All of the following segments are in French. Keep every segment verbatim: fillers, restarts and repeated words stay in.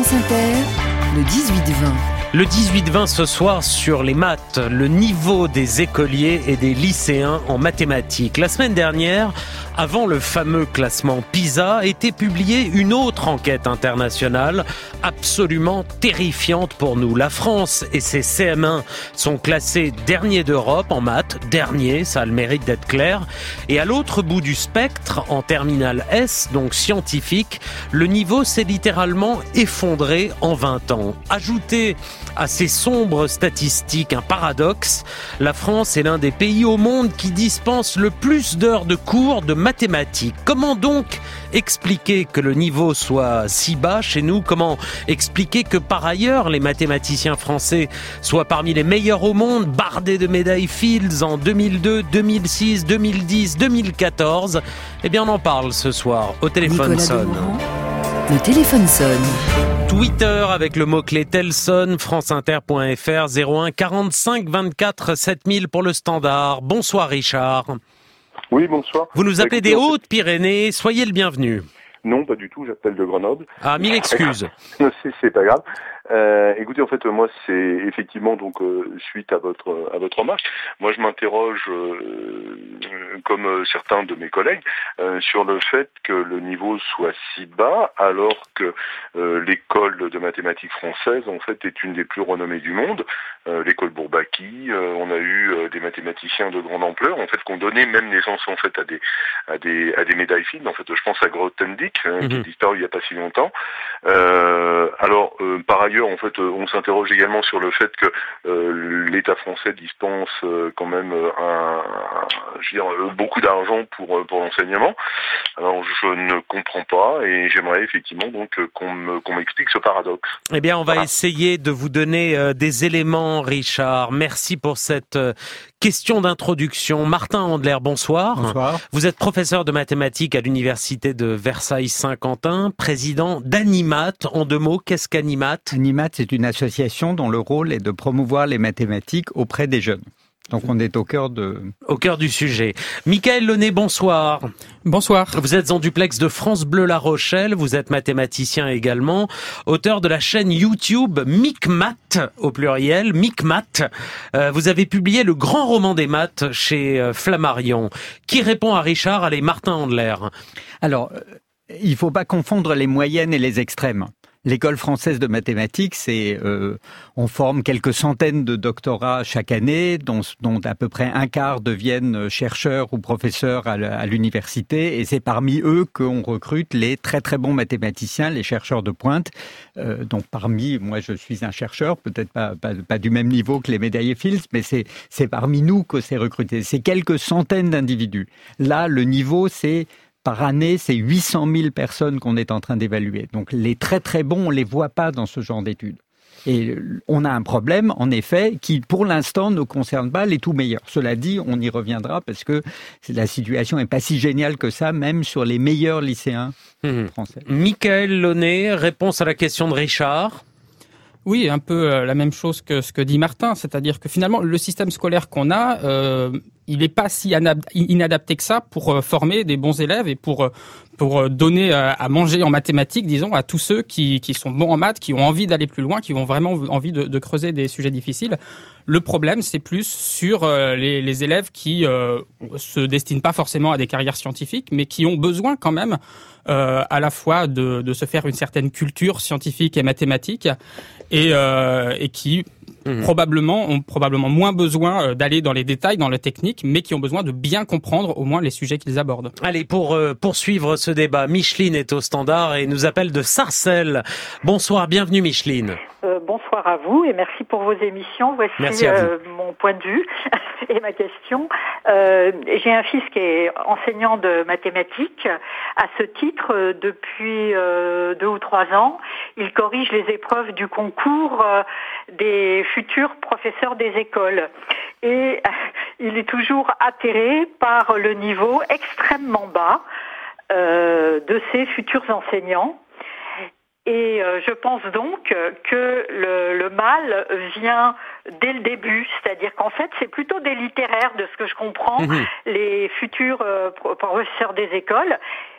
France Inter, le dix-huit vingt. Le dix-huit vingt ce soir sur les maths, le niveau des écoliers et des lycéens en mathématiques. La semaine dernière, avant le fameux classement PISA, était publiée une autre enquête internationale absolument terrifiante pour nous. La France et ses C M un sont classés derniers d'Europe en maths, derniers, ça a le mérite d'être clair. Et à l'autre bout du spectre, en terminale S, donc scientifique, le niveau s'est littéralement effondré en vingt ans. Ajoutez à ces sombres statistiques un paradoxe, la France est l'un des pays au monde qui dispense le plus d'heures de cours de mathématiques. Comment donc expliquer que le niveau soit si bas chez nous? Comment expliquer que par ailleurs les mathématiciens français soient parmi les meilleurs au monde, bardés de médailles Fields en deux mille deux, deux mille six, deux mille dix, deux mille quatorze? Eh bien on en parle ce soir au téléphone Nicolas sonne. Demorand, le téléphone sonne. Twitter avec le mot-clé Telson, franceinter point f r, zéro un quarante-cinq vingt-quatre sept mille pour le standard. Bonsoir Richard. Oui, bonsoir. Vous nous appelez Écoutez, des en fait- Hautes-Pyrénées, soyez le bienvenu. Non, pas du tout, j'appelle de Grenoble. Ah, mille excuses. c'est, c'est pas grave. Euh, écoutez, en fait, moi, c'est effectivement donc euh, suite à votre à votre remarque. Moi, je m'interroge, euh, comme euh, certains de mes collègues, euh, sur le fait que le niveau soit si bas, alors que euh, l'école de mathématiques française, en fait, est une des plus renommées du monde. Euh, l'école Bourbaki, euh, on a eu euh, des mathématiciens de grande ampleur, en fait, qui ont donné même naissance en fait à des à des à des médailles Fields. En fait, je pense à Grothendieck, hein, qui est Mhm. disparu il y a pas si longtemps. Euh, alors, euh, par ailleurs, en fait, euh, on s'interroge également sur le fait que euh, l'État français dispense euh, quand même euh, un, un- je veux dire, euh, beaucoup d'argent pour euh, pour l'enseignement. Alors, je ne comprends pas et j'aimerais effectivement donc euh, qu'on me, qu'on m'explique ce paradoxe. Eh bien, on va Voilà. essayer de vous donner euh, des éléments, Richard. Merci pour cette euh, question d'introduction. Martin Andler, bonsoir. Bonsoir. Vous êtes professeur de mathématiques à l'université de Versailles-Saint-Quentin, président d'Animat. En deux mots, qu'est-ce qu'Animat? Animat, c'est une association dont le rôle est de promouvoir les mathématiques auprès des jeunes. Donc on est au cœur de... Au cœur du sujet. Michael Launay, bonsoir. Bonsoir. Vous êtes en duplex de France Bleu La Rochelle, vous êtes mathématicien également, auteur de la chaîne YouTube MicMat, au pluriel, MicMat. Euh, vous avez publié le grand roman des maths chez euh, Flammarion. Qui répond à Richard? Allez, Martin Andler. Alors, euh, il faut pas confondre les moyennes et les extrêmes. L'école française de mathématiques, c'est euh, on forme quelques centaines de doctorats chaque année, dont, dont à peu près un quart deviennent chercheurs ou professeurs à, à l'université, et c'est parmi eux qu'on recrute les très très bons mathématiciens, les chercheurs de pointe. Euh, donc parmi, moi je suis un chercheur, peut-être pas, pas, pas du même niveau que les médaillés Fields, mais c'est, c'est parmi nous que c'est recruté. C'est quelques centaines d'individus. Là, le niveau, c'est par année, c'est huit cent mille personnes qu'on est en train d'évaluer. Donc les très très bons, on les voit pas dans ce genre d'études. Et on a un problème, en effet, qui pour l'instant ne concerne pas les tout meilleurs. Cela dit, on y reviendra parce que la situation n'est pas si géniale que ça, même sur les meilleurs lycéens Mmh. français. Michael Launay, réponse à la question de Richard. Oui, un peu euh, la même chose que ce que dit Martin, c'est-à-dire que finalement, le système scolaire qu'on a, euh, il n'est pas si anab- inadapté que ça pour euh, former des bons élèves et pour euh, pour euh, donner euh, à manger en mathématiques, disons, à tous ceux qui qui sont bons en maths, qui ont envie d'aller plus loin, qui ont vraiment envie de, de creuser des sujets difficiles. Le problème, c'est plus sur euh, les, les élèves qui euh, se destinent pas forcément à des carrières scientifiques, mais qui ont besoin quand même euh, à la fois de, de se faire une certaine culture scientifique et mathématique, et, euh, et qui Mmh. probablement ont probablement moins besoin euh, d'aller dans les détails, dans la technique, mais qui ont besoin de bien comprendre au moins les sujets qu'ils abordent. Allez, pour euh, poursuivre ce débat, Micheline est au standard et nous appelle de Sarcelles. Bonsoir, bienvenue Micheline. Euh, bonsoir à vous et merci pour vos émissions. Voici Merci à vous. euh, mon point de vue et ma question. Euh, j'ai un fils qui est enseignant de mathématiques. À ce titre, euh, depuis euh, deux ou trois ans, il corrige les épreuves du concours euh, des futurs professeurs des écoles. Et euh, il est toujours atterré par le niveau extrêmement bas euh, de ses futurs enseignants. Et euh, je pense donc que le, le mal vient dès le début, c'est-à-dire qu'en fait c'est plutôt des littéraires, de ce que je comprends, Mmh. les futurs euh, professeurs des écoles.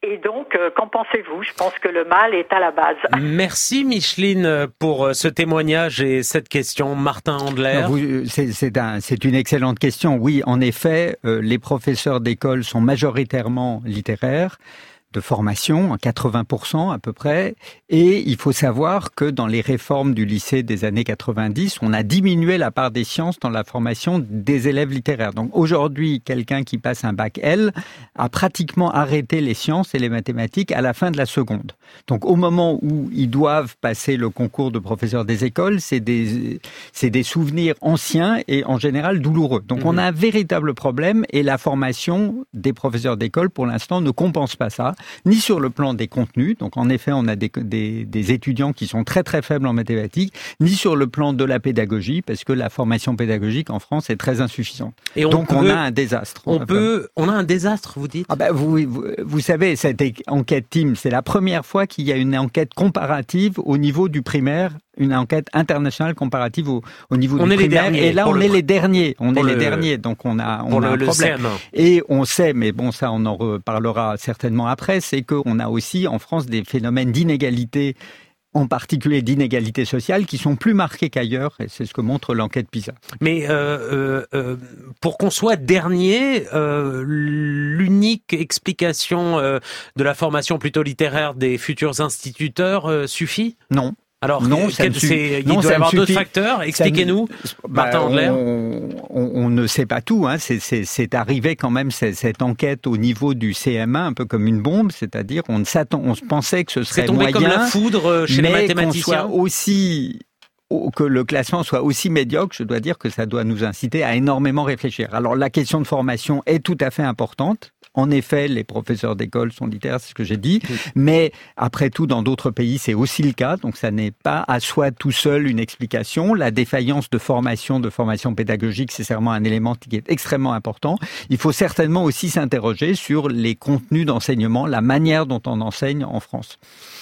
Et donc, euh, qu'en pensez-vous ? Je pense que le mal est à la base. Merci Micheline pour ce témoignage et cette question. Martin Andler. Vous, c'est, c'est, un, c'est une excellente question. Oui, en effet, euh, les professeurs d'école sont majoritairement littéraires, de formation, à quatre-vingts pour cent à peu près. Et il faut savoir que dans les réformes du lycée des années quatre-vingt-dix, on a diminué la part des sciences dans la formation des élèves littéraires. Donc aujourd'hui, quelqu'un qui passe un bac L a pratiquement arrêté les sciences et les mathématiques à la fin de la seconde. Donc au moment où ils doivent passer le concours de professeur des écoles, c'est des, c'est des souvenirs anciens et en général douloureux. Donc mmh. on a un véritable problème et la formation des professeurs d'école, pour l'instant, ne compense pas ça. Ni sur le plan des contenus, donc en effet on a des, des, des étudiants qui sont très très faibles en mathématiques, ni sur le plan de la pédagogie, parce que la formation pédagogique en France est très insuffisante. Et on donc peut, on a un désastre. On, peut, on a un désastre, vous dites ? Ah ben vous, vous, vous savez, cette enquête T I M, c'est la première fois qu'il y a une enquête comparative au niveau du primaire, une enquête internationale comparative au, au niveau on du est primaire. Les derniers, et là, on le... est les derniers. On pour est le... les derniers. Donc, on a, on pour a le, un problème. le et on sait, mais bon, ça, on en reparlera certainement après, c'est qu'on a aussi en France des phénomènes d'inégalité, en particulier d'inégalité sociale, qui sont plus marqués qu'ailleurs, et c'est ce que montre l'enquête PISA. Mais euh, euh, pour qu'on soit dernier, euh, l'unique explication euh, de la formation plutôt littéraire des futurs instituteurs euh, suffit ? Non. Alors, non, quel, c'est, il non, doit y avoir d'autres facteurs. Expliquez-nous, bah, Martin Andler. On, on, on ne sait pas tout. Hein. C'est, c'est, c'est arrivé quand même cette, cette enquête au niveau du C M un, un peu comme une bombe, c'est-à-dire on s'attend, on pensait que ce serait c'est tombé moyen, comme la foudre chez mais les mathématiciens. Qu'on soit aussi que le classement soit aussi médiocre, je dois dire que ça doit nous inciter à énormément réfléchir. Alors la question de formation est tout à fait importante. En effet, les professeurs d'école sont littéraires, c'est ce que j'ai dit. Oui. Mais après tout, dans d'autres pays, c'est aussi le cas. Donc ça n'est pas à soi tout seul une explication. La défaillance de formation, de formation pédagogique, c'est certainement un élément qui est extrêmement important. Il faut certainement aussi s'interroger sur les contenus d'enseignement, la manière dont on enseigne en France.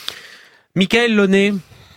Michaël Launay.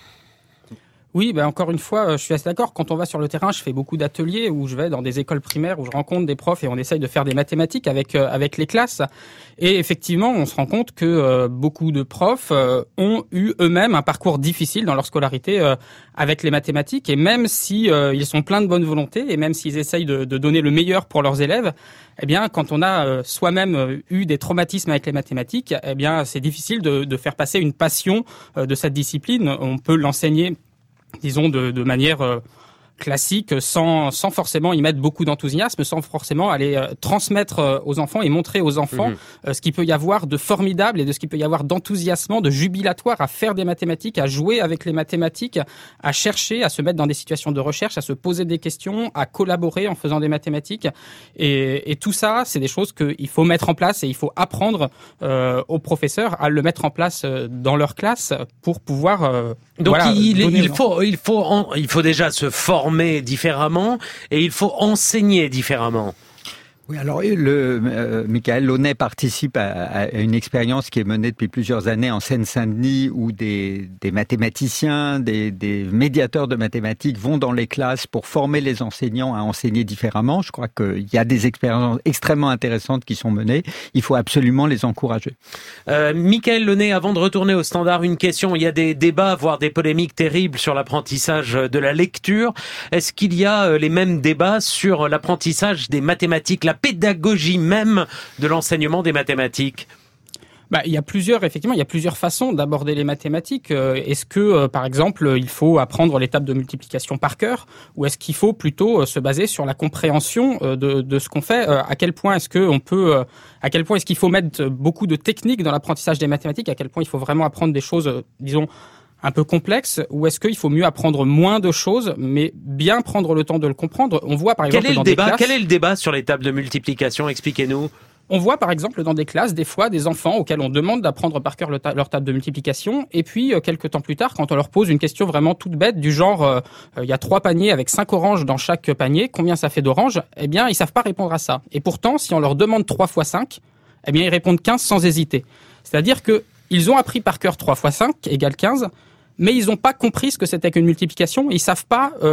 Oui, ben encore une fois, je suis assez d'accord. Quand on va sur le terrain, je fais beaucoup d'ateliers où je vais dans des écoles primaires où je rencontre des profs et on essaye de faire des mathématiques avec euh, avec les classes. Et effectivement, on se rend compte que euh, beaucoup de profs euh, ont eu eux-mêmes un parcours difficile dans leur scolarité euh, avec les mathématiques. Et même si euh, ils sont pleins de bonne volonté et même s'ils essayent de, de donner le meilleur pour leurs élèves, eh bien, quand on a euh, soi-même euh, eu des traumatismes avec les mathématiques, eh bien, c'est difficile de, de faire passer une passion euh, de cette discipline. On peut l'enseigner, disons, de, de manière euh, classique, sans, sans forcément y mettre beaucoup d'enthousiasme, sans forcément aller euh, transmettre euh, aux enfants et montrer aux enfants mmh. euh, ce qu'il peut y avoir de formidable et de ce qu'il peut y avoir d'enthousiasmant, de jubilatoire à faire des mathématiques, à jouer avec les mathématiques, à chercher, à se mettre dans des situations de recherche, à se poser des questions, à collaborer en faisant des mathématiques. Et, et tout ça, c'est des choses qu'il faut mettre en place et il faut apprendre euh, aux professeurs à le mettre en place euh, dans leur classe pour pouvoir... Euh, Donc voilà, il, il, faut, il, faut en, il faut déjà se former différemment et il faut enseigner différemment. Oui, alors le euh, Michaël Launay participe à, à une expérience qui est menée depuis plusieurs années en Seine-Saint-Denis où des, des mathématiciens, des, des médiateurs de mathématiques vont dans les classes pour former les enseignants à enseigner différemment. Je crois qu'il y a des expériences extrêmement intéressantes qui sont menées. Il faut absolument les encourager. Euh, Michaël Launay, avant de retourner au standard, une question. Il y a des débats, voire des polémiques terribles sur l'apprentissage de la lecture. Est-ce qu'il y a les mêmes débats sur l'apprentissage des mathématiques, la pédagogie même de l'enseignement des mathématiques? Bah, il y a plusieurs, effectivement, il y a plusieurs façons d'aborder les mathématiques. Euh, est-ce que, euh, par exemple, il faut apprendre les tables de multiplication par cœur, ou est-ce qu'il faut plutôt euh, se baser sur la compréhension euh, de, de ce qu'on fait? euh, À quel point est-ce que on peut, euh, à quel point est-ce qu'il faut mettre beaucoup de techniques dans l'apprentissage des mathématiques? À quel point il faut vraiment apprendre des choses, euh, disons, un peu complexe, ou est-ce qu'il faut mieux apprendre moins de choses, mais bien prendre le temps de le comprendre? On voit par exemple Quel est le dans débat, des classes... Quel est le débat sur les tables de multiplication? Expliquez-nous. On voit par exemple dans des classes, des fois, des enfants auxquels on demande d'apprendre par cœur le ta- leur table de multiplication, et puis euh, quelques temps plus tard, quand on leur pose une question vraiment toute bête, du genre, euh, il y a trois paniers avec cinq oranges dans chaque panier, combien ça fait d'oranges? Eh bien, ils savent pas répondre à ça. Et pourtant, si on leur demande trois fois cinq, eh bien, ils répondent quinze sans hésiter. C'est-à-dire que ils ont appris par cœur trois fois cinq égale quinze, mais ils n'ont pas compris ce que c'était qu'une multiplication. Ils savent pas euh,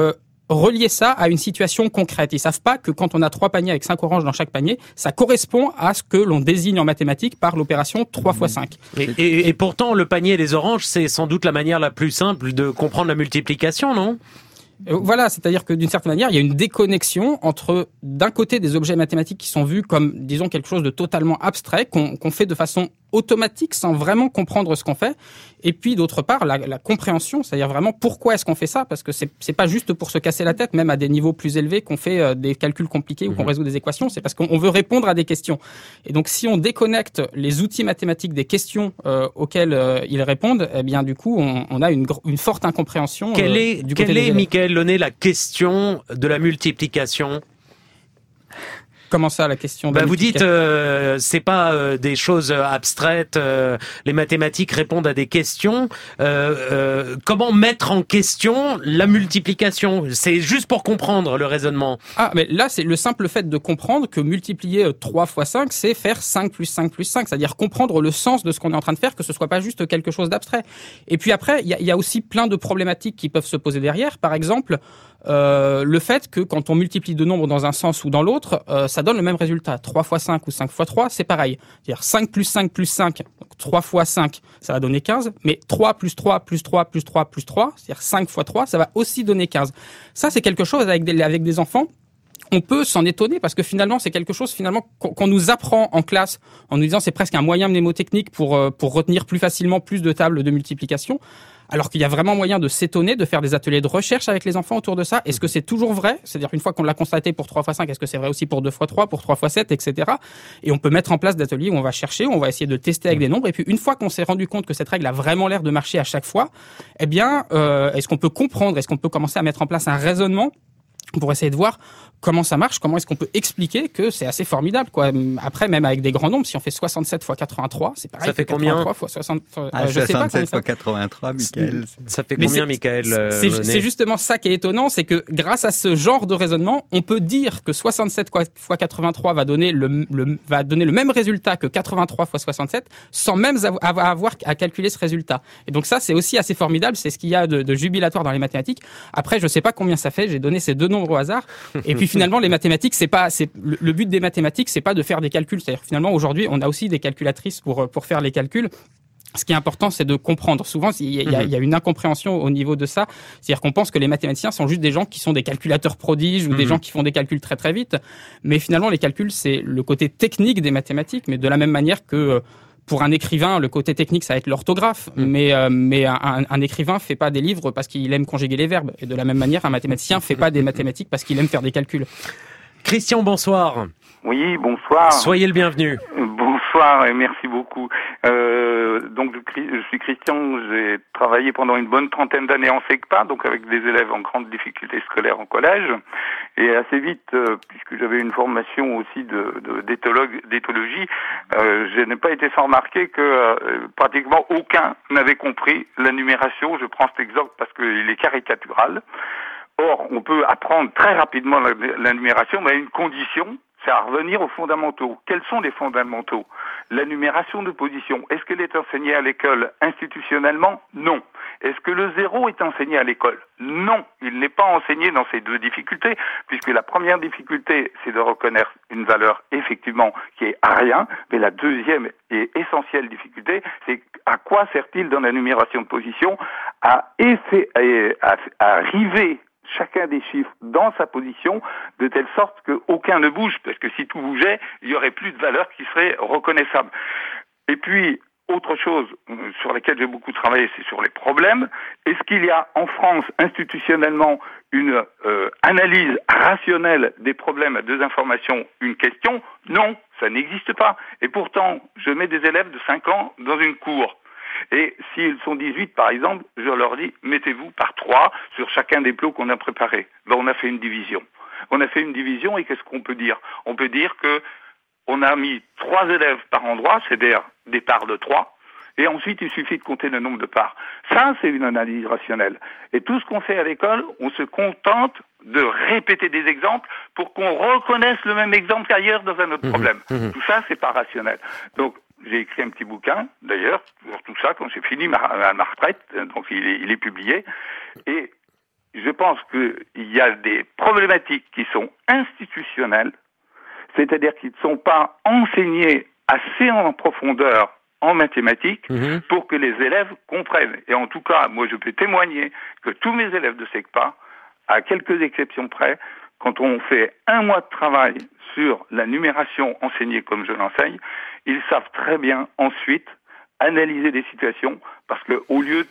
relier ça à une situation concrète. Ils savent pas que quand on a trois paniers avec cinq oranges dans chaque panier, ça correspond à ce que l'on désigne en mathématiques par l'opération trois fois cinq. Et, et, et pourtant, le panier et les oranges, c'est sans doute la manière la plus simple de comprendre la multiplication, non ? Voilà, c'est-à-dire que d'une certaine manière, il y a une déconnexion entre, d'un côté, des objets mathématiques qui sont vus comme, disons, quelque chose de totalement abstrait, qu'on, qu'on fait de façon automatique sans vraiment comprendre ce qu'on fait, et puis d'autre part, la, la compréhension, c'est-à-dire vraiment pourquoi est-ce qu'on fait ça, parce que c'est, c'est pas juste pour se casser la tête, même à des niveaux plus élevés, qu'on fait euh, des calculs compliqués ou qu'on résout des équations, c'est parce qu'on veut répondre à des questions. Et donc, si on déconnecte les outils mathématiques des questions euh, auxquelles euh, ils répondent, eh bien, du coup, on, on a une, une forte incompréhension. Quelle euh, est, du côté quelle des est, élèves. Mickaël Launay, la question de la multiplication ? Comment ça, la question de Bah, la vous dites, multiplication euh, c'est pas euh, des choses abstraites. Euh, les mathématiques répondent à des questions. Euh, euh, comment mettre en question la multiplication ? C'est juste pour comprendre le raisonnement. Ah, mais là, c'est le simple fait de comprendre que multiplier trois fois cinq, c'est faire cinq plus cinq plus cinq. C'est-à-dire comprendre le sens de ce qu'on est en train de faire, que ce soit pas juste quelque chose d'abstrait. Et puis après, il y a, y a aussi plein de problématiques qui peuvent se poser derrière. Par exemple, euh, le fait que quand on multiplie deux nombres dans un sens ou dans l'autre, euh, ça donne le même résultat. trois fois cinq ou cinq fois trois, c'est pareil. C'est-à-dire cinq plus cinq plus cinq, donc trois fois cinq, ça va donner quinze. Mais trois plus trois plus trois plus trois plus trois, c'est-à-dire cinq fois trois, ça va aussi donner quinze. Ça, c'est quelque chose avec des, avec des enfants. On peut s'en étonner parce que finalement, c'est quelque chose finalement qu'on, qu'on nous apprend en classe en nous disant c'est presque un moyen mnémotechnique pour, euh, pour retenir plus facilement plus de tables de multiplication. Alors qu'il y a vraiment moyen de s'étonner, de faire des ateliers de recherche avec les enfants autour de ça. Est-ce que c'est toujours vrai ? C'est-à-dire une fois qu'on l'a constaté pour trois fois cinq, est-ce que c'est vrai aussi pour deux fois trois, pour trois fois sept, et cetera. Et on peut mettre en place des ateliers où on va chercher, où on va essayer de tester avec des nombres. Et puis une fois qu'on s'est rendu compte que cette règle a vraiment l'air de marcher à chaque fois, eh bien, euh, est-ce qu'on peut comprendre, est-ce qu'on peut commencer à mettre en place un raisonnement pour essayer de voir comment ça marche, comment est-ce qu'on peut expliquer que c'est assez formidable, quoi. Après, même avec des grands nombres, si on fait soixante-sept fois quatre-vingt-trois, c'est pareil. Ça fait combien ? fois soixante, euh, ah, je sais pas soixante-sept fois quatre-vingt-trois, Mickaël. Ça fait Mais combien, c'est, Mickaël euh, c'est, c'est justement ça qui est étonnant, c'est que grâce à ce genre de raisonnement, on peut dire que soixante-sept fois quatre-vingt-trois va donner le, le, va donner le même résultat que quatre-vingt-trois fois soixante-sept, sans même avoir, avoir à calculer ce résultat. Et donc ça, c'est aussi assez formidable, c'est ce qu'il y a de, de jubilatoire dans les mathématiques. Après, je sais pas combien ça fait, j'ai donné ces deux nombres au hasard. Et puis finalement, les mathématiques, c'est pas, c'est le, le but des mathématiques, c'est pas de faire des calculs. C'est-à-dire finalement, aujourd'hui, on a aussi des calculatrices pour pour faire les calculs. Ce qui est important, c'est de comprendre. Souvent, il y a, il y a une incompréhension au niveau de ça. C'est-à-dire qu'on pense que les mathématiciens sont juste des gens qui sont des calculateurs prodiges ou mmh. des gens qui font des calculs très très vite. Mais finalement, les calculs, c'est le côté technique des mathématiques, mais de la même manière que pour un écrivain, le côté technique, ça va être l'orthographe. Mmh. Mais, euh, mais un, un écrivain fait pas des livres parce qu'il aime conjuguer les verbes. Et de la même manière, un mathématicien fait pas des mathématiques parce qu'il aime faire des calculs. Christian, bonsoir. Oui, bonsoir. Soyez le bienvenu. Bonsoir et merci beaucoup. Euh, donc je suis Christian, j'ai travaillé pendant une bonne trentaine d'années en SECPA, donc avec des élèves en grande difficulté scolaire en collège. Et assez vite, euh, puisque j'avais une formation aussi de, de d'éthologue, d'éthologie, euh, je n'ai pas été sans remarquer que euh, pratiquement aucun n'avait compris la numération. Je prends cet exemple parce qu'il est caricatural. Or, on peut apprendre très rapidement la, la numération, mais à une condition, c'est à revenir aux fondamentaux. Quels sont les fondamentaux ? La numération de position, est-ce qu'elle est enseignée à l'école institutionnellement ? Non. Est-ce que le zéro est enseigné à l'école ? Non. Il n'est pas enseigné dans ces deux difficultés, puisque la première difficulté, c'est de reconnaître une valeur, effectivement, qui est à rien, mais la deuxième et essentielle difficulté, c'est à quoi sert-il dans la numération de position à, essayer, à, à arriver chacun des chiffres dans sa position, de telle sorte qu'aucun ne bouge, parce que si tout bougeait, il n'y aurait plus de valeur qui serait reconnaissable. Et puis, autre chose sur laquelle j'ai beaucoup travaillé, c'est sur les problèmes. Est-ce qu'il y a en France, institutionnellement, une euh, analyse rationnelle des problèmes à deux informations, une question ? Non, ça n'existe pas. Et pourtant, je mets des élèves de cinq ans dans une cour. Et s'ils sont dix-huit, par exemple, je leur dis, mettez-vous par trois sur chacun des plots qu'on a préparés. Ben, on a fait une division. On a fait une division et qu'est-ce qu'on peut dire ? On peut dire que on a mis trois élèves par endroit, c'est-à-dire des parts de trois, et ensuite il suffit de compter le nombre de parts. Ça, c'est une analyse rationnelle. Et tout ce qu'on fait à l'école, on se contente de répéter des exemples pour qu'on reconnaisse le même exemple qu'ailleurs dans un autre mmh, problème. Mmh. Tout ça, c'est pas rationnel. Donc, j'ai écrit un petit bouquin, d'ailleurs, sur tout ça, quand j'ai fini ma, ma retraite, donc il est, il est publié. Et je pense qu'il y a des problématiques qui sont institutionnelles, c'est-à-dire qui ne sont pas enseignées assez en profondeur en mathématiques mmh. pour que les élèves comprennent. Et en tout cas, moi je peux témoigner que tous mes élèves de SECPA, à quelques exceptions près, quand on fait un mois de travail sur la numération enseignée comme je l'enseigne, ils savent très bien ensuite analyser des situations parce que au lieu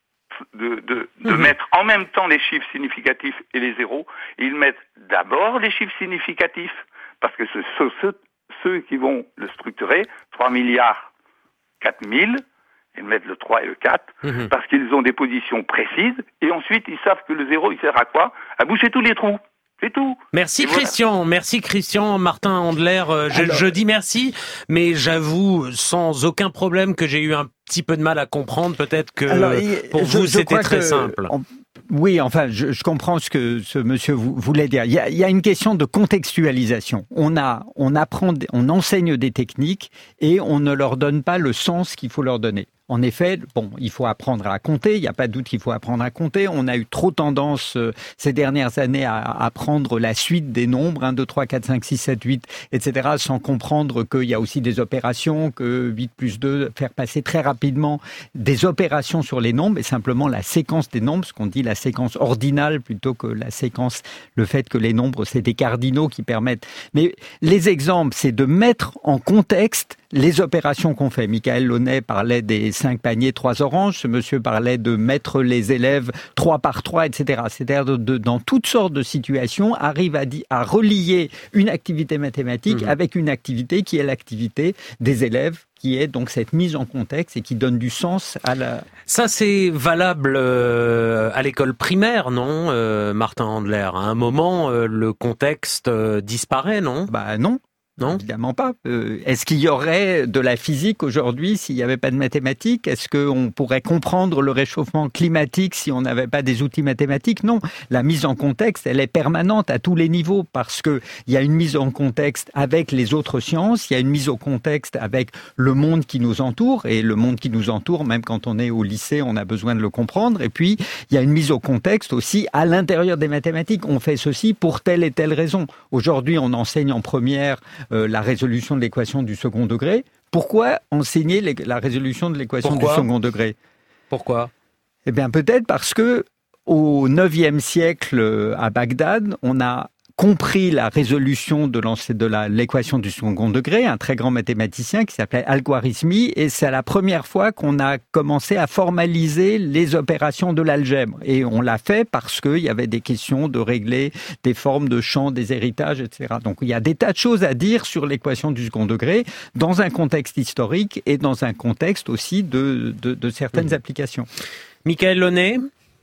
de, de, de, de mmh. mettre en même temps les chiffres significatifs et les zéros, ils mettent d'abord les chiffres significatifs parce que ce sont ceux, ceux qui vont le structurer, trois milliards quatre mille, ils mettent le trois et le quatre, mmh. parce qu'ils ont des positions précises, et ensuite ils savent que le zéro, il sert à quoi? À boucher tous les trous. C'est tout. Merci et Christian, voilà. merci Christian, Martin Andler, euh, je, je dis merci, mais j'avoue sans aucun problème que j'ai eu un petit peu de mal à comprendre, peut-être que Alors, pour je, vous je c'était très simple. On... Oui, enfin, je, je comprends ce que ce monsieur voulait dire. Il y a, il y a une question de contextualisation. On a, on apprend, on enseigne des techniques et on ne leur donne pas le sens qu'il faut leur donner. En effet, bon, il faut apprendre à compter, il n'y a pas de doute qu'il faut apprendre à compter. On a eu trop tendance euh, ces dernières années à apprendre la suite des nombres, un, deux, trois, quatre, cinq, six, sept, huit, et cetera, sans comprendre qu'il y a aussi des opérations, que huit plus deux, faire passer très rapidement des opérations sur les nombres, et simplement la séquence des nombres, ce qu'on dit la séquence ordinale plutôt que la séquence, le fait que les nombres, c'est des cardinaux qui permettent. Mais les exemples, c'est de mettre en contexte les opérations qu'on fait. Michael Launay parlait des cinq paniers, trois oranges. Ce monsieur parlait de mettre les élèves trois par trois, et cetera. C'est-à-dire de, de, dans toutes sortes de situations, arrive à, di- à relier une activité mathématique mmh. avec une activité qui est l'activité des élèves, qui est donc cette mise en contexte et qui donne du sens à la... Ça, c'est valable euh, à l'école primaire, non, euh, Martin Andler? À un moment, euh, le contexte euh, disparaît, non? Bah non. Non, évidemment pas. Euh, est-ce qu'il y aurait de la physique aujourd'hui s'il n'y avait pas de mathématiques? Est-ce qu'on pourrait comprendre le réchauffement climatique si on n'avait pas des outils mathématiques? Non. La mise en contexte, elle est permanente à tous les niveaux parce que il y a une mise en contexte avec les autres sciences, il y a une mise au contexte avec le monde qui nous entoure, et le monde qui nous entoure, même quand on est au lycée, on a besoin de le comprendre. Et puis, il y a une mise au contexte aussi à l'intérieur des mathématiques. On fait ceci pour telle et telle raison. Aujourd'hui, on enseigne en première Euh, la résolution de l'équation du second degré. Pourquoi enseigner les, la résolution de l'équation Pourquoi du second degré? Pourquoi? Eh bien, peut-être parce que au neuvième siècle, à Bagdad, on a compris la résolution de, de la, l'équation du second degré, un très grand mathématicien qui s'appelait Al-Khwarizmi, et c'est la première fois qu'on a commencé à formaliser les opérations de l'algèbre. Et on l'a fait parce qu'il y avait des questions de régler des formes de champs, des héritages, et cetera. Donc il y a des tas de choses à dire sur l'équation du second degré, dans un contexte historique et dans un contexte aussi de, de, de certaines mmh. applications. Michael Launay?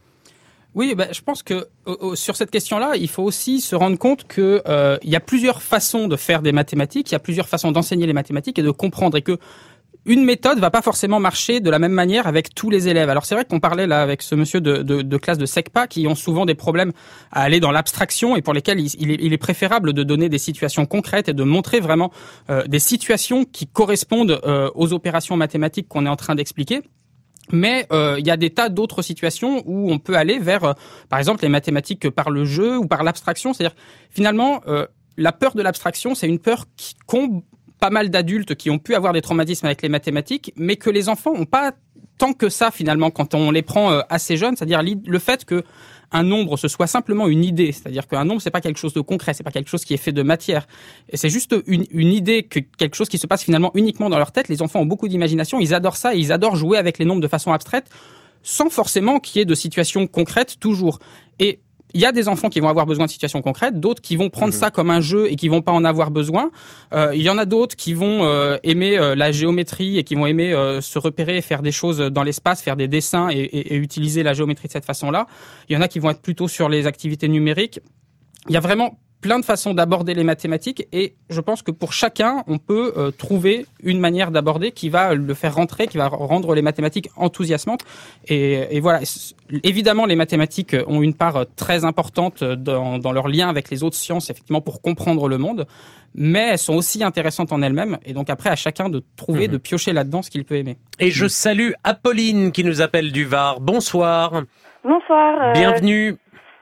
Oui, ben, je pense que euh, sur cette question-là, il faut aussi se rendre compte que euh, il y a plusieurs façons de faire des mathématiques, il y a plusieurs façons d'enseigner les mathématiques et de comprendre, et que une méthode va pas forcément marcher de la même manière avec tous les élèves. Alors c'est vrai qu'on parlait là avec ce monsieur de, de, de classe de SECPA qui ont souvent des problèmes à aller dans l'abstraction et pour lesquels il, il, est, il est préférable de donner des situations concrètes et de montrer vraiment euh, des situations qui correspondent euh, aux opérations mathématiques qu'on est en train d'expliquer. Mais euh, il y a des tas d'autres situations où on peut aller vers, euh, par exemple, les mathématiques par le jeu ou par l'abstraction. C'est-à-dire, finalement, euh, la peur de l'abstraction, c'est une peur qui qu'ont pas mal d'adultes qui ont pu avoir des traumatismes avec les mathématiques, mais que les enfants n'ont pas tant que ça, finalement, quand on les prend euh, assez jeunes. C'est-à-dire le fait que un nombre, ce soit simplement une idée. C'est-à-dire qu'un nombre, c'est pas quelque chose de concret, c'est pas quelque chose qui est fait de matière. Et c'est juste une, une idée, que quelque chose qui se passe finalement uniquement dans leur tête. Les enfants ont beaucoup d'imagination, ils adorent ça, et ils adorent jouer avec les nombres de façon abstraite, sans forcément qu'il y ait de situations concrètes toujours. Et il y a des enfants qui vont avoir besoin de situations concrètes, d'autres qui vont prendre mmh. ça comme un jeu et qui vont pas en avoir besoin. Euh, il y en a d'autres qui vont euh, aimer euh, la géométrie et qui vont aimer euh, se repérer, faire des choses dans l'espace, faire des dessins et, et, et utiliser la géométrie de cette façon-là. Il y en a qui vont être plutôt sur les activités numériques. Il y a vraiment plein de façons d'aborder les mathématiques et je pense que pour chacun, on peut euh, trouver une manière d'aborder qui va le faire rentrer, qui va rendre les mathématiques enthousiasmantes. Et, et voilà, évidemment, les mathématiques ont une part très importante dans, dans leur lien avec les autres sciences, effectivement, pour comprendre le monde, mais elles sont aussi intéressantes en elles-mêmes. Et donc après, à chacun de trouver, mmh. de piocher là-dedans ce qu'il peut aimer. Et je salue Apolline qui nous appelle du Var. Bonsoir. Bonsoir. Euh... Bienvenue.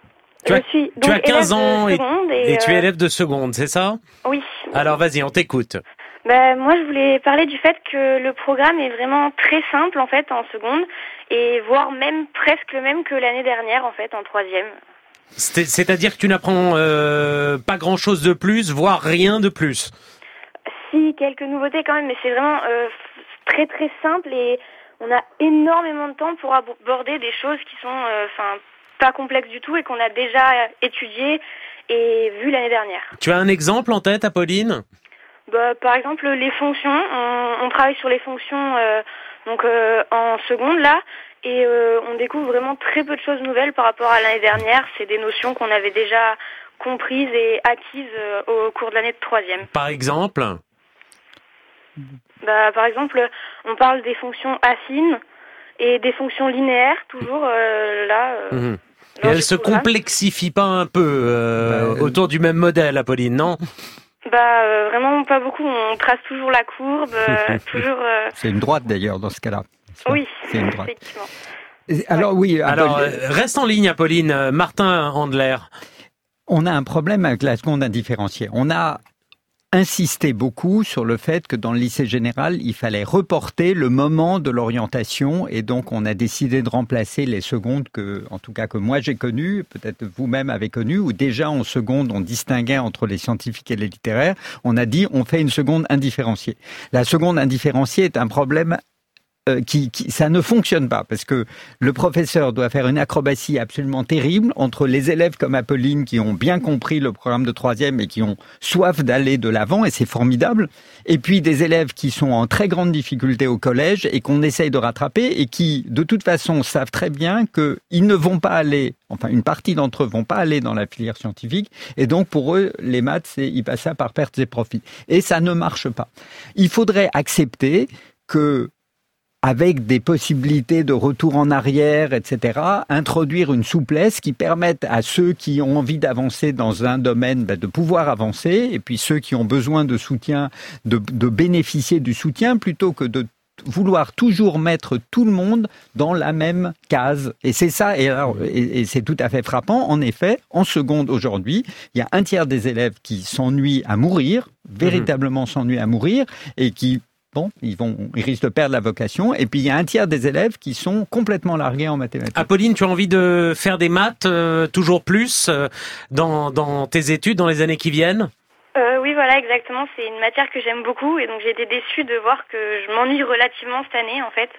Tu as, je suis donc tu as quinze ans et, et, et tu es euh, élève de seconde, c'est ça? Oui. Alors vas-y, on t'écoute. Ben, moi, je voulais parler du fait que le programme est vraiment très simple, en fait, en seconde, et voire même presque le même que l'année dernière, en fait, en troisième. C'est, c'est-à-dire que tu n'apprends euh, pas grand-chose de plus, voire rien de plus? Si, quelques nouveautés quand même, mais c'est vraiment euh, très très simple et on a énormément de temps pour aborder des choses qui sont enfin euh, pas complexes du tout et qu'on a déjà étudiées et vues l'année dernière. Tu as un exemple en tête, Apolline? Bah, par exemple, les fonctions. On, on travaille sur les fonctions euh, donc euh, en seconde là, et euh, on découvre vraiment très peu de choses nouvelles par rapport à l'année dernière. C'est des notions qu'on avait déjà comprises et acquises euh, au cours de l'année de troisième. Par exemple? Bah, par exemple, on parle des fonctions affines et des fonctions linéaires, toujours euh, là. Euh, mmh. Et elles se complexifient pas un peu euh, bah, autour du même modèle, Apolline, non? Bah euh, vraiment pas beaucoup. On trace toujours la courbe, euh, toujours. Euh... C'est une droite d'ailleurs dans ce cas-là. Oui, c'est une droite. Effectivement. Alors ouais. oui. Alors euh, reste en ligne, Apolline. Martin Handler. On a un problème avec la seconde indifférenciée. On a insisté beaucoup sur le fait que dans le lycée général, il fallait reporter le moment de l'orientation et donc on a décidé de remplacer les secondes que, en tout cas que moi j'ai connues, peut-être vous-même avez connues, où déjà en seconde on distinguait entre les scientifiques et les littéraires. On a dit on fait une seconde indifférenciée. La seconde indifférenciée est un problème Euh, qui, qui, ça ne fonctionne pas parce que le professeur doit faire une acrobatie absolument terrible entre les élèves comme Apolline qui ont bien compris le programme de troisième et qui ont soif d'aller de l'avant et c'est formidable, et puis des élèves qui sont en très grande difficulté au collège et qu'on essaye de rattraper et qui de toute façon savent très bien qu'ils ne vont pas aller, enfin une partie d'entre eux vont pas aller dans la filière scientifique et donc pour eux les maths c'est ils passent ça par pertes et profits et ça ne marche pas. Il faudrait accepter que avec des possibilités de retour en arrière, et cetera, introduire une souplesse qui permette à ceux qui ont envie d'avancer dans un domaine ben, de pouvoir avancer, et puis ceux qui ont besoin de soutien, de, de bénéficier du soutien, plutôt que de vouloir toujours mettre tout le monde dans la même case. Et c'est ça, et, alors, et, et c'est tout à fait frappant. En effet, en seconde aujourd'hui, il y a un tiers des élèves qui s'ennuient à mourir, véritablement s'ennuient à mourir, et qui Bon, ils, vont, ils risquent de perdre la vocation. Et puis, il y a un tiers des élèves qui sont complètement largués en mathématiques. Apolline, tu as envie de faire des maths euh, toujours plus euh, dans, dans tes études, dans les années qui viennent? euh, Oui, voilà, exactement. C'est une matière que j'aime beaucoup. Et donc, j'ai été déçue de voir que je m'ennuie relativement cette année, en fait.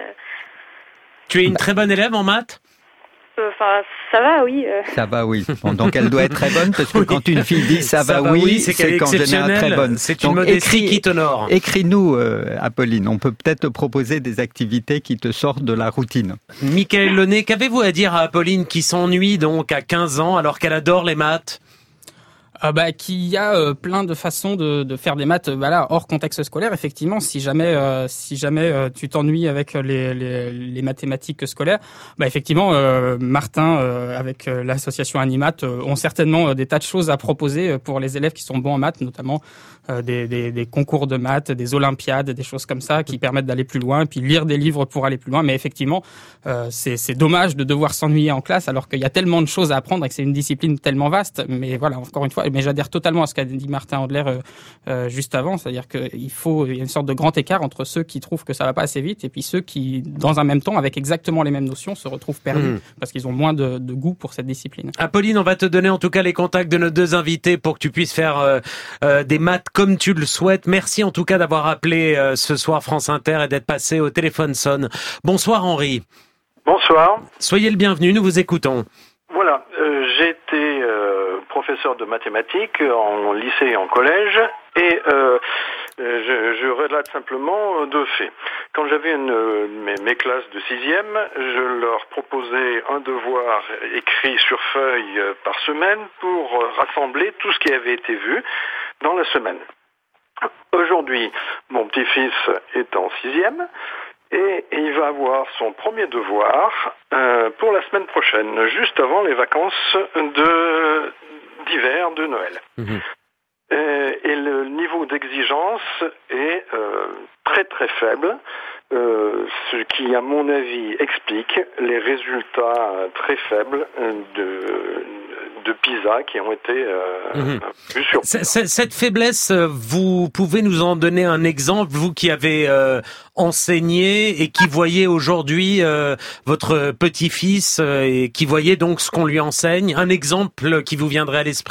Tu es une très bonne élève en maths? Enfin, ça va, oui. Euh. Ça va, oui. Bon, donc elle doit être très bonne, parce que oui. Quand une fille dit ça, ça va, va, oui, oui c'est, c'est qu'en général très bonne. C'est une donc, modestie écris, qui t'honore. Écris-nous, euh, Apolline. On peut peut-être te proposer des activités qui te sortent de la routine. Michael Launay, qu'avez-vous à dire à Apolline qui s'ennuie donc à quinze ans alors qu'elle adore les maths? Euh, bah, qu'il y a euh, plein de façons de, de faire des maths, bah là, hors contexte scolaire. Effectivement, si jamais, euh, si jamais euh, tu t'ennuies avec les, les, les mathématiques scolaires, bah effectivement, euh, Martin, euh, avec euh, l'association Animat, euh, ont certainement euh, des tas de choses à proposer pour les élèves qui sont bons en maths, notamment euh, des, des, des concours de maths, des olympiades, des choses comme ça, qui permettent d'aller plus loin, et puis lire des livres pour aller plus loin. Mais effectivement, euh, c'est, c'est dommage de devoir s'ennuyer en classe, alors qu'il y a tellement de choses à apprendre et que c'est une discipline tellement vaste. Mais voilà, encore une fois. Mais j'adhère totalement à ce qu'a dit Martin Handler euh, euh, juste avant, c'est-à-dire qu'il faut, il y a une sorte de grand écart entre ceux qui trouvent que ça va pas assez vite et puis ceux qui, dans un même temps, avec exactement les mêmes notions, se retrouvent perdus mmh. parce qu'ils ont moins de, de goût pour cette discipline. Apolline, on va te donner en tout cas les contacts de nos deux invités pour que tu puisses faire euh, euh, des maths comme tu le souhaites. Merci en tout cas d'avoir appelé euh, ce soir France Inter et d'être passé au téléphone sonne. Bonsoir Henri. Bonsoir. Soyez le bienvenu, nous vous écoutons. Voilà, euh, j'ai été euh, professeur de mathématiques en lycée et en collège et euh, je, je relate simplement deux faits. Quand j'avais une, mes, mes classes de sixième, je leur proposais un devoir écrit sur feuille par semaine pour rassembler tout ce qui avait été vu dans la semaine. Aujourd'hui, mon petit-fils est en sixième. Et il va avoir son premier devoir euh, pour la semaine prochaine, juste avant les vacances de, d'hiver de Noël. Mmh. Et, et le niveau d'exigence est euh, très très faible. euh, ce qui, à mon avis, explique les résultats très faibles de, de PISA qui ont été euh, mmh. vus sur PISA. Cette faiblesse, vous pouvez nous en donner un exemple, vous qui avez euh, enseigné et qui voyez aujourd'hui euh, votre petit-fils euh, et qui voyez donc ce qu'on lui enseigne. Un exemple qui vous viendrait à l'esprit ?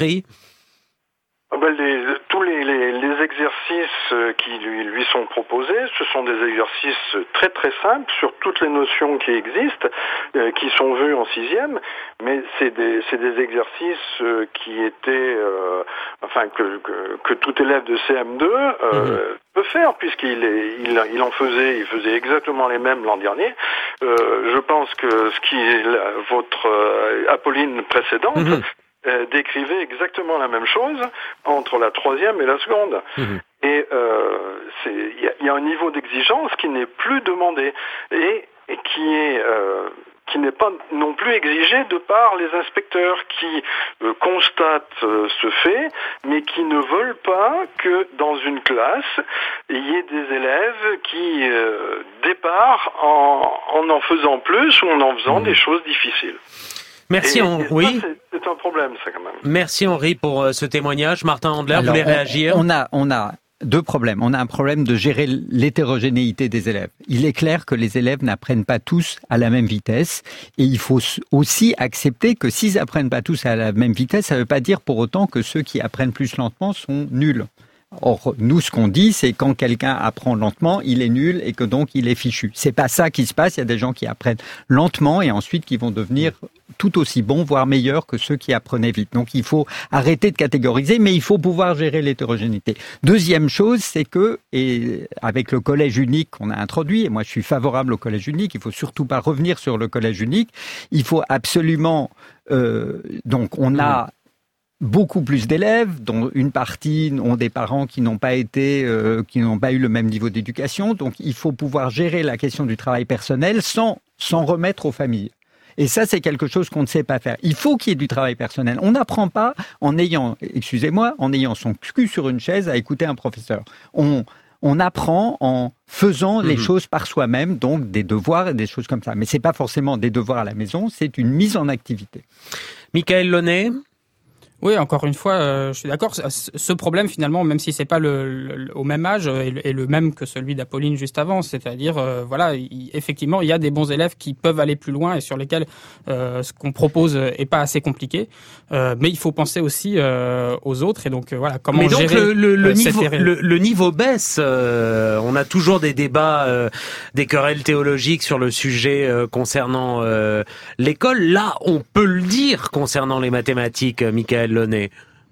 Ben les, tous les, les, les exercices qui lui, lui sont proposés, ce sont des exercices très très simples sur toutes les notions qui existent, euh, qui sont vues en sixième, mais c'est des, c'est des exercices qui étaient, euh, enfin que, que, que tout élève de C M deux euh, mmh. peut faire, puisqu'il est, il, il en faisait, il faisait exactement les mêmes l'an dernier. Euh, je pense que ce qui est la, votre euh, Apolline précédente. Mmh. Euh, décrivait exactement la même chose entre la troisième et la seconde. Mmh. Et euh, il y, y a un niveau d'exigence qui n'est plus demandé et, et qui est euh, qui n'est pas non plus exigé de par les inspecteurs qui euh, constatent euh, ce fait, mais qui ne veulent pas que dans une classe il y ait des élèves qui euh, départent en, en en faisant plus ou en en faisant mmh. des choses difficiles. Merci, et, on... et oui. Ça, c'est, c'est un problème, ça, quand même. Merci, Henri, pour euh, ce témoignage. Martin Handler, vous voulez on, réagir ? on a, on a deux problèmes. On a un problème de gérer l'hétérogénéité des élèves. Il est clair que les élèves n'apprennent pas tous à la même vitesse. Et il faut aussi accepter que s'ils apprennent pas tous à la même vitesse, ça ne veut pas dire pour autant que ceux qui apprennent plus lentement sont nuls. Or, nous, ce qu'on dit, c'est quand quelqu'un apprend lentement, il est nul et que donc il est fichu. C'est pas ça qui se passe. Il y a des gens qui apprennent lentement et ensuite qui vont devenir tout aussi bons, voire meilleurs que ceux qui apprenaient vite. Donc, il faut arrêter de catégoriser, mais il faut pouvoir gérer l'hétérogénéité. Deuxième chose, c'est que, et avec le collège unique qu'on a introduit, et moi je suis favorable au collège unique, il faut surtout pas revenir sur le collège unique. Il faut absolument, euh, donc on a beaucoup plus d'élèves, dont une partie ont des parents qui n'ont pas été, euh, qui n'ont pas eu le même niveau d'éducation. Donc, il faut pouvoir gérer la question du travail personnel sans s'en remettre aux familles. Et ça, c'est quelque chose qu'on ne sait pas faire. Il faut qu'il y ait du travail personnel. On n'apprend pas en ayant, excusez-moi, en ayant son cul sur une chaise à écouter un professeur. On, on apprend en faisant mmh. les choses par soi-même, donc des devoirs et des choses comme ça. Mais c'est pas forcément des devoirs à la maison, c'est une mise en activité. Michael Launay ? Oui, encore une fois, euh, je suis d'accord. Ce problème, finalement, même si c'est pas le, le, au même âge, est le, est le même que celui d'Apolline juste avant. C'est-à-dire, euh, voilà, il, effectivement, il y a des bons élèves qui peuvent aller plus loin et sur lesquels euh, ce qu'on propose est pas assez compliqué. Euh, mais il faut penser aussi euh, aux autres et donc euh, voilà comment mais donc gérer le, le, le euh, niveau, cette le, le niveau baisse. Euh, on a toujours des débats, euh, des querelles théologiques sur le sujet euh, concernant euh, l'école. Là, on peut le dire concernant les mathématiques, Michael Launay.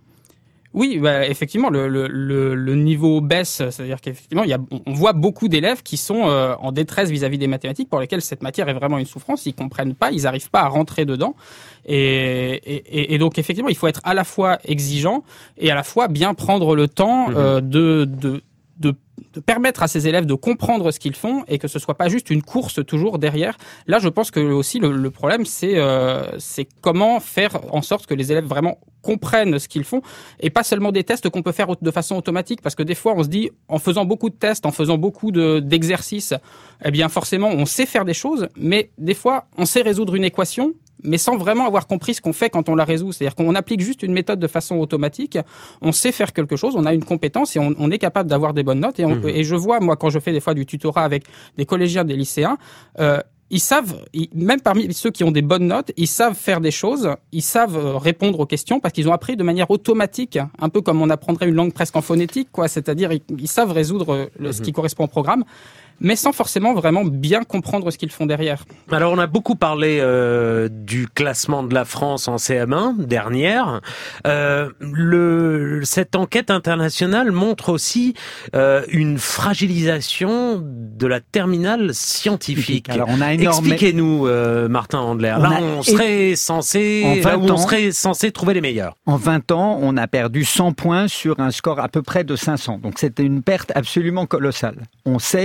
Oui, bah, effectivement, le, le, le, le niveau baisse, c'est-à-dire qu'effectivement, il y a, on voit beaucoup d'élèves qui sont euh, en détresse vis-à-vis des mathématiques, pour lesquels cette matière est vraiment une souffrance. Ils comprennent pas, ils n'arrivent pas à rentrer dedans, et, et, et donc effectivement, il faut être à la fois exigeant et à la fois bien prendre le temps euh, de, de, de de permettre à ces élèves de comprendre ce qu'ils font et que ce soit pas juste une course toujours derrière. Là, je pense que aussi le, le problème, c'est euh, c'est comment faire en sorte que les élèves vraiment comprennent ce qu'ils font et pas seulement des tests qu'on peut faire de façon automatique, parce que des fois, on se dit, en faisant beaucoup de tests, en faisant beaucoup de, d'exercices, eh bien forcément, on sait faire des choses, mais des fois, on sait résoudre une équation, mais sans vraiment avoir compris ce qu'on fait quand on la résout. C'est-à-dire qu'on applique juste une méthode de façon automatique, on sait faire quelque chose, on a une compétence et on, on est capable d'avoir des bonnes notes. Et, on, mmh. et je vois, moi, quand je fais des fois du tutorat avec des collégiens, des lycéens, euh, ils savent, ils, même parmi ceux qui ont des bonnes notes, ils savent faire des choses, ils savent répondre aux questions parce qu'ils ont appris de manière automatique, un peu comme on apprendrait une langue presque en phonétique, quoi. C'est-à-dire, ils, ils savent résoudre le, mmh. ce qui correspond au programme, mais sans forcément vraiment bien comprendre ce qu'ils font derrière. Alors, on a beaucoup parlé euh, du classement de la France en C M un, dernière. Euh, le, cette enquête internationale montre aussi euh, une fragilisation de la terminale scientifique. Alors, on a énorme... Expliquez-nous, euh, Martin Handler. Là, on, on serait et... censé, là où on serait censé trouver les meilleurs. En vingt ans, on a perdu cent points sur un score à peu près de cinq cents. Donc, c'était une perte absolument colossale. On sait que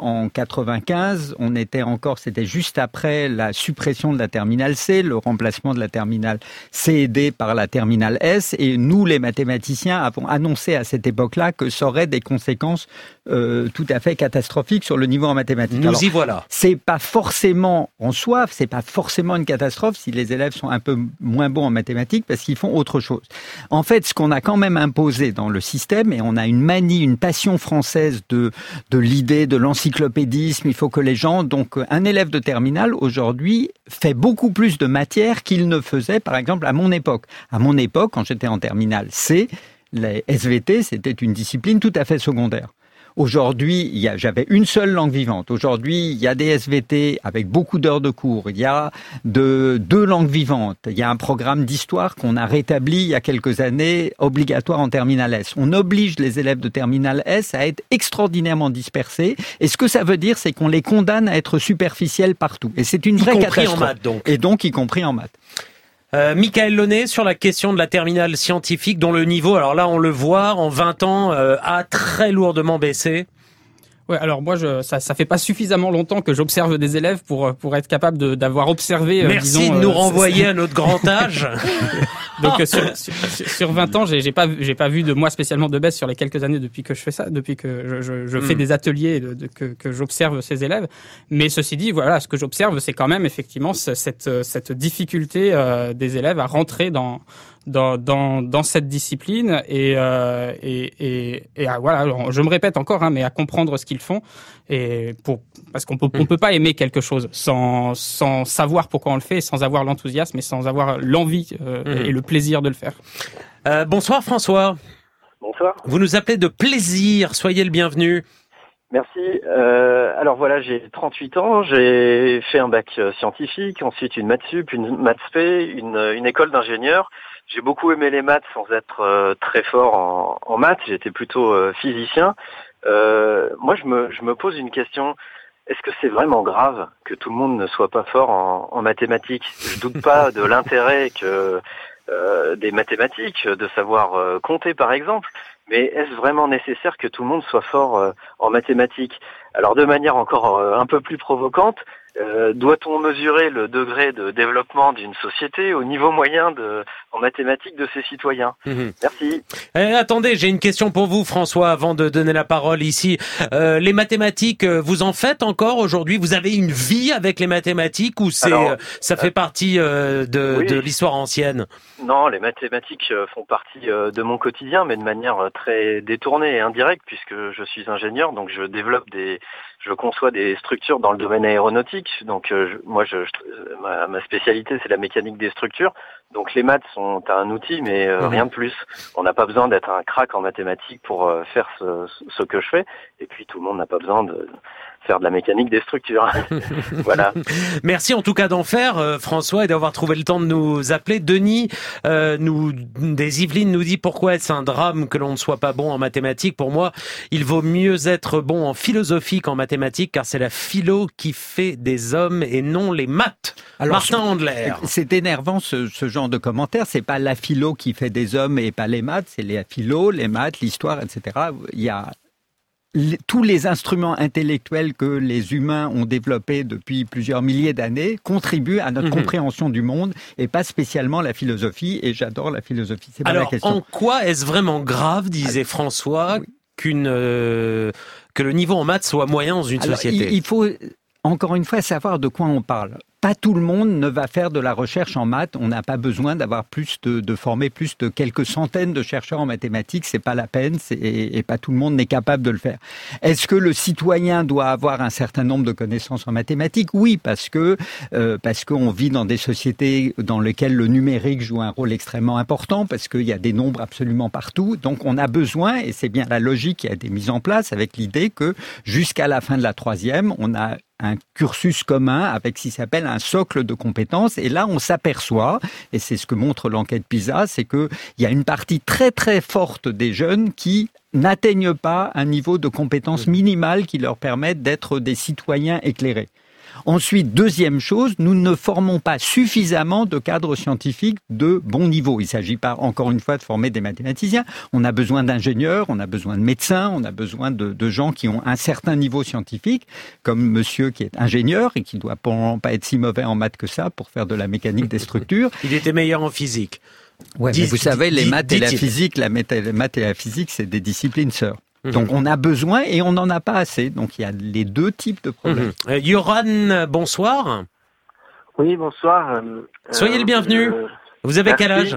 en quatre-vingt-quinze, on était encore, c'était juste après la suppression de la terminale C, le remplacement de la terminale C et D par la terminale S, et nous, les mathématiciens, avons annoncé à cette époque-là que ça aurait des conséquences euh, tout à fait catastrophiques sur le niveau en mathématiques. Nous Alors, y voilà. C'est pas forcément en soi, c'est pas forcément une catastrophe si les élèves sont un peu moins bons en mathématiques parce qu'ils font autre chose. En fait, ce qu'on a quand même imposé dans le système, et on a une manie, une passion française de de l'idée de l'encyclopédisme, il faut que les gens, donc un élève de terminale aujourd'hui fait beaucoup plus de matières qu'il ne faisait par exemple à mon époque. À mon époque, quand j'étais en terminale C, les S V T, c'était une discipline tout à fait secondaire. Aujourd'hui, il y a, j'avais une seule langue vivante. Aujourd'hui, il y a des S V T avec beaucoup d'heures de cours. Il y a de, deux langues vivantes. Il y a un programme d'histoire qu'on a rétabli il y a quelques années, obligatoire en terminale S. On oblige les élèves de terminale S à être extraordinairement dispersés. Et ce que ça veut dire, c'est qu'on les condamne à être superficiels partout. Et c'est une vraie catastrophe. Y compris en maths, donc. Et donc, y compris en maths. Euh, Michael Launay, sur la question de la terminale scientifique, dont le niveau, alors là on le voit, en vingt ans, euh, a très lourdement baissé. Ouais, alors moi, je, ça, ça fait pas suffisamment longtemps que j'observe des élèves pour pour être capable de, d'avoir observé. Merci euh, disons, de nous euh, renvoyer à notre grand âge. Donc euh, sur, sur, sur vingt ans, j'ai, j'ai pas j'ai pas vu de moi spécialement de baisse sur les quelques années depuis que je fais ça, depuis que je, je, je fais mm. des ateliers, de, de, que, que j'observe ces élèves. Mais ceci dit, voilà, ce que j'observe, c'est quand même effectivement cette cette difficulté euh, des élèves à rentrer dans dans dans dans cette discipline et euh, et et, et à, voilà, alors, je me répète encore, hein, mais à comprendre ce qu'ils font et pour parce qu'on peut on peut pas aimer quelque chose sans sans savoir pourquoi on le fait, sans avoir l'enthousiasme et sans avoir l'envie euh, mmh. et le plaisir de le faire. Euh, bonsoir François. Bonsoir. Vous nous appelez de Plaisir, soyez le bienvenu. Merci. Euh, alors voilà, j'ai trente-huit ans, j'ai fait un bac scientifique, ensuite une maths sup, une maths spé, une, une école d'ingénieur. J'ai beaucoup aimé les maths sans être euh, très fort en, en maths, j'étais plutôt euh, physicien. Euh, moi, je me, je me pose une question. Est-ce que c'est vraiment grave que tout le monde ne soit pas fort en, en mathématiques ? Je doute pas de l'intérêt que euh, des mathématiques, de savoir euh, compter par exemple, mais est-ce vraiment nécessaire que tout le monde soit fort euh, en mathématiques ? Alors de manière encore euh, un peu plus provocante, euh, doit-on mesurer le degré de développement d'une société au niveau moyen de, en mathématiques de ses citoyens ? Mmh. Merci. Eh, attendez, j'ai une question pour vous François, avant de donner la parole ici. Euh, les mathématiques, vous en faites encore aujourd'hui ? Vous avez une vie avec les mathématiques ou c'est Alors, ça fait euh, partie euh, de, oui. de l'histoire ancienne ? Non, les mathématiques font partie euh, de mon quotidien, mais de manière très détournée et indirecte, puisque je suis ingénieur, donc je développe des, je conçois des structures dans le domaine aéronautique. Donc euh, je, moi, je, je, ma, ma spécialité, c'est la mécanique des structures. Donc les maths sont un outil, mais euh, mmh. rien de plus. On n'a pas besoin d'être un crack en mathématiques pour euh, faire ce, ce que je fais. Et puis tout le monde n'a pas besoin de faire de la mécanique des structures. Voilà. Merci en tout cas d'en faire, euh, François, et d'avoir trouvé le temps de nous appeler. Denis, euh, nous, des Yvelines nous dit pourquoi est-ce un drame que l'on ne soit pas bon en mathématiques. Pour moi, il vaut mieux être bon en philosophie qu'en mathématiques, car c'est la philo qui fait des hommes et non les maths. Alors, Martin Andler. C'est énervant ce, ce genre de commentaire. C'est pas la philo qui fait des hommes et pas les maths. C'est les philo, les maths, l'histoire, et cetera. Il y a tous les instruments intellectuels que les humains ont développés depuis plusieurs milliers d'années contribuent à notre mmh. compréhension du monde et pas spécialement la philosophie. Et j'adore la philosophie. C'est pas Alors, la question. En quoi est-ce vraiment grave, disait Alors, François, oui. qu'une euh, que le niveau en maths soit moyen dans une Alors, société ? Il, il faut encore une fois savoir de quoi on parle. Pas tout le monde ne va faire de la recherche en maths. On n'a pas besoin d'avoir plus de, de former plus de quelques centaines de chercheurs en mathématiques. C'est pas la peine. C'est, et pas tout le monde n'est capable de le faire. Est-ce que le citoyen doit avoir un certain nombre de connaissances en mathématiques ? Oui, parce que euh, parce qu'on vit dans des sociétés dans lesquelles le numérique joue un rôle extrêmement important, parce qu'il y a des nombres absolument partout. Donc on a besoin, et c'est bien la logique qui a été mise en place avec l'idée que jusqu'à la fin de la troisième, on a un cursus commun avec ce qui s'appelle un socle de compétences. Et là, on s'aperçoit, et c'est ce que montre l'enquête PISA, c'est qu'il y a une partie très très forte des jeunes qui n'atteignent pas un niveau de compétences minimales qui leur permettent d'être des citoyens éclairés. Ensuite, deuxième chose, nous ne formons pas suffisamment de cadres scientifiques de bon niveau. Il ne s'agit pas, encore une fois, de former des mathématiciens. On a besoin d'ingénieurs, on a besoin de médecins, on a besoin de, de gens qui ont un certain niveau scientifique, comme monsieur qui est ingénieur et qui ne doit pas être si mauvais en maths que ça pour faire de la mécanique des structures. Il était meilleur en physique. Ouais, Dis, mais vous savez, les dis, maths et la dit-il. physique, la maths et la physique, c'est des disciplines sœurs. Donc on a besoin et on n'en a pas assez. Donc il y a les deux types de problèmes. Mmh. Euh, Yoran, bonsoir. Oui, bonsoir. Euh, Soyez le bienvenu. Euh, Vous avez merci. quel âge?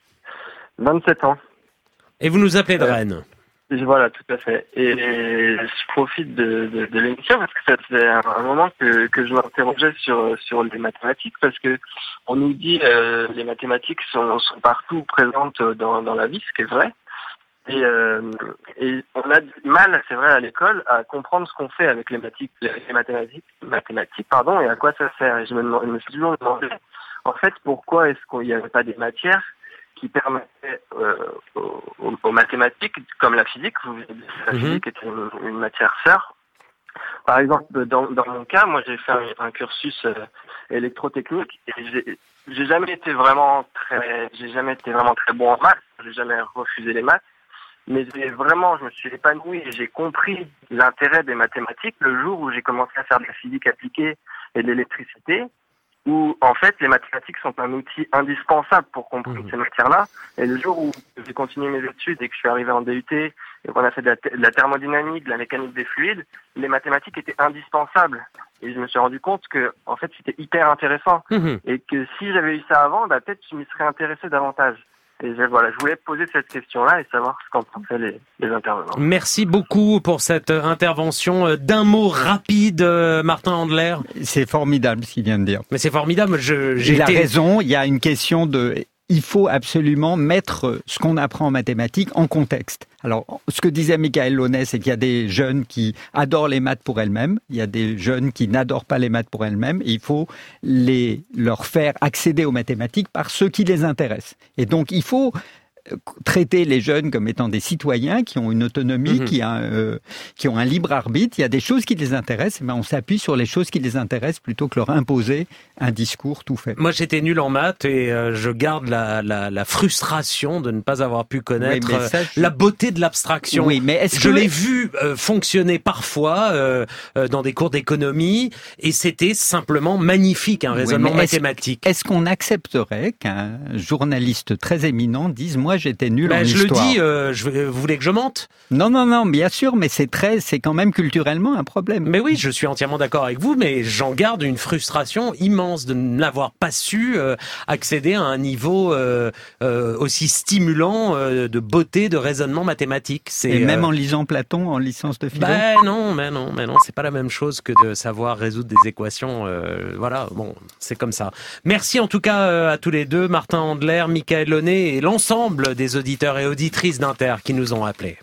vingt-sept ans. Et vous nous appelez de Euh, Rennes. Voilà, tout à fait. Et je profite de, de, de l'émission parce que ça fait un, un moment que, que je m'interrogeais sur, sur les mathématiques parce que on nous dit euh, les mathématiques sont, sont partout présentes dans, dans la vie, ce qui est vrai. Et, euh, et on a du mal, c'est vrai, à l'école, à comprendre ce qu'on fait avec les, mathi- les mathématiques, mathématiques, pardon, et à quoi ça sert. Et je me, demande, je me suis toujours demandé, en fait, pourquoi est-ce qu'il n'y avait pas des matières qui permettaient euh, aux, aux, aux mathématiques, comme la physique, vous avez dit que la Mhm. physique est une, une matière sœur. Par exemple, dans, dans mon cas, moi, j'ai fait un, un cursus euh, électrotechnique et j'ai, j'ai jamais été vraiment très, j'ai jamais été vraiment très bon en maths. J'ai jamais refusé les maths. Mais j'ai vraiment, je me suis épanoui et j'ai compris l'intérêt des mathématiques le jour où j'ai commencé à faire de la physique appliquée et de l'électricité, où en fait les mathématiques sont un outil indispensable pour comprendre Mmh. ces matières-là. Et le jour où j'ai continué mes études et que je suis arrivé en D U T et qu'on a fait de la, th- de la thermodynamique, de la mécanique des fluides, les mathématiques étaient indispensables. Et je me suis rendu compte que en fait c'était hyper intéressant Mmh. et que si j'avais eu ça avant, bah, peut-être je m'y serais intéressé davantage. Et je, voilà, je voulais poser cette question-là et savoir ce qu'en pensaient les, les intervenants. Merci beaucoup pour cette intervention. D'un mot rapide, Martin Handler. C'est formidable ce qu'il vient de dire. Mais c'est formidable. Je, j'ai Il a été... raison, il y a une question de... Il faut absolument mettre ce qu'on apprend en mathématiques en contexte. Alors, ce que disait Michael Launay, c'est qu'il y a des jeunes qui adorent les maths pour elles-mêmes, il y a des jeunes qui n'adorent pas les maths pour elles-mêmes, et il faut les, leur faire accéder aux mathématiques par ce qui les intéresse. Et donc, il faut traiter les jeunes comme étant des citoyens qui ont une autonomie, mmh. qui, a, euh, qui ont un libre arbitre. Il y a des choses qui les intéressent, et ben on s'appuie sur les choses qui les intéressent plutôt que leur imposer un discours tout fait. Moi, j'étais nul en maths et euh, je garde la, la, la frustration de ne pas avoir pu connaître oui, ça, je... la beauté de l'abstraction. Oui, mais est-ce je que... l'ai vu euh, fonctionner parfois euh, euh, dans des cours d'économie et c'était simplement magnifique, un raisonnement oui, est-ce, mathématique. Est-ce qu'on accepterait qu'un journaliste très éminent dise « moi, j'étais nul ben, en je histoire ». Je le dis, euh, je, vous voulez que je mente ? Non, non, non, bien sûr, mais c'est très, c'est quand même culturellement un problème. Mais oui, je suis entièrement d'accord avec vous, mais j'en garde une frustration immense de n'avoir pas su euh, accéder à un niveau euh, euh, aussi stimulant euh, de beauté, de raisonnement mathématique. C'est, Et même euh... en lisant Platon en licence de philo. Ben non, mais non, mais non, c'est pas la même chose que de savoir résoudre des équations. Euh, voilà, bon, c'est comme ça. Merci en tout cas euh, à tous les deux, Martin Handler, Michael Launay et l'ensemble des auditeurs et auditrices d'Inter qui nous ont appelés.